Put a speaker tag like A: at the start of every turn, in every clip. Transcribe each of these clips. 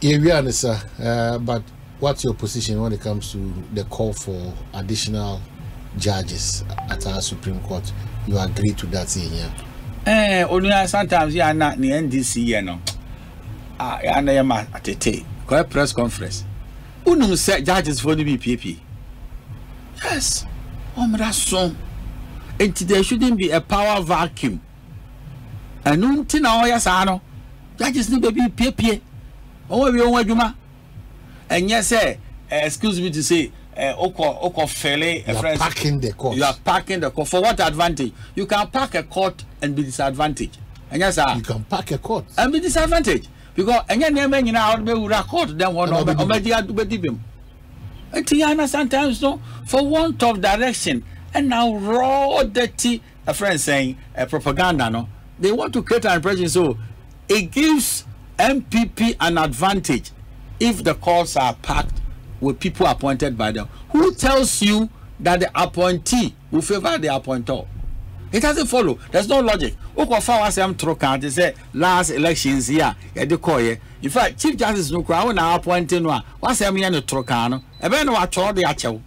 A: Yeah, we understand. But what's your position when it comes to the call for additional judges at our Supreme Court? You agree to that, yeah?
B: Only sometimes you are not the NDC, you know. I am at a press conference. Unum said judges for the BPP. Yes, that's so. And there shouldn't be a power vacuum. And until now, yes, I know. Judges need to be PPA. Oh, we want Juma. And yes, excuse me to say, Oko Fele,
A: you are packing the court.
B: You are packing the court. For what advantage? You can pack a court and be disadvantaged. And yes, sir.
A: You can pack a court
B: and be disadvantaged. Because and your name, you know, be record them one of the and Tiana sometimes no for want of direction and now raw dirty a friend saying a propaganda no they want to create an impression so it gives MPP an advantage if the courts are packed with people appointed by them. Who tells you that the appointee will favor the appointer? It doesn't follow. There's no logic. They say last elections here, in fact, Chief Justice no crowd now appointing one. What's a man Trocano? A man who told the actual.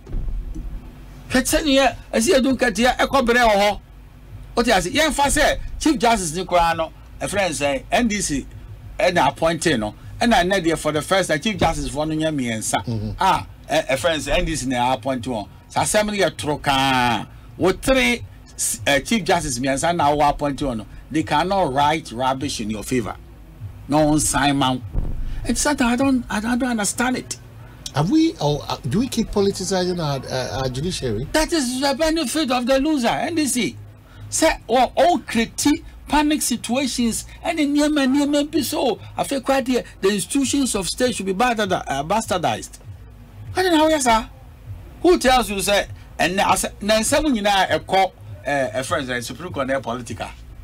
B: I see a ducat here, a cobre. What I say, yeah, first say Chief Justice Nicolano, a friend say, NDC, and appointing no, and I need for the first Chief Justice for me and sa. A friend say, NDC now appointing one. So assembly a Trocan with 3. Chief Justice Miansa now appointed on. They cannot write rubbish in your favor. No one Simon. It's that I don't understand it.
A: Have we or do we keep politicizing our judiciary?
B: That is the benefit of the loser. NDC say all critique panic situations and in Yemen be so. I feel quite here the institutions of state should be bastardized. I don't know, yes, sir. Who tells you say and then someone you know a call a friend and Supreme Court political.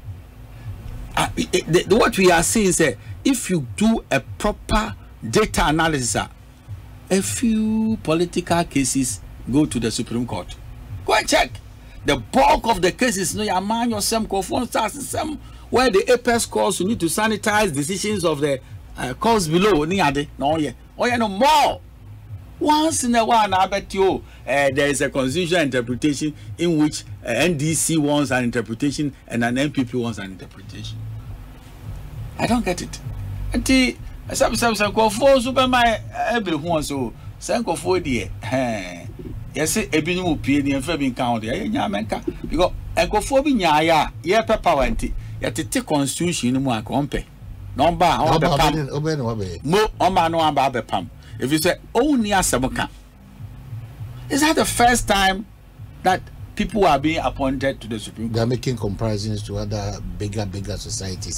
B: What we are saying is that if you do a proper data analysis, a few political cases go to the Supreme Court. Go and check. The bulk of the cases, no, you man yourself, where the apex courts you need to sanitize decisions of the courts below. No more. Once in a while, I bet you there is a constitutional interpretation in which NDC wants an interpretation and an MPP wants an interpretation. I don't get it. Until some go for Superman, everyone so Sanko for the yes, a binu P and Fabian County, because Ecophobia, yeah, pepper went yet the constitution more compare. Number no, no, pump. If you say only a Samoka, is that the first time that people are being appointed to the Supreme Court?
A: They are making comparisons to other bigger societies.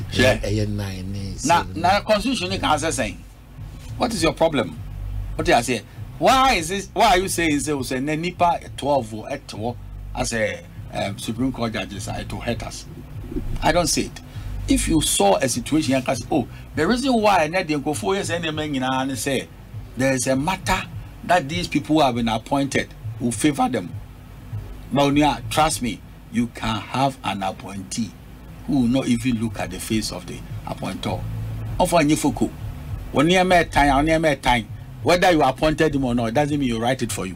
B: Now, constitution is saying, what is your problem? What do I say? Why is this? Why are you saying there was a Nipa 12 or 8 as a Supreme Court judges to hurt us? I don't see it. If you saw a situation and say, oh, the reason why I need to go 4 years and say there is a matter that these people have been appointed who favor them. But trust me, you can have an appointee who will not even look at the face of the appointer. When you time, whether you appointed him or not, it doesn't mean you write it for you.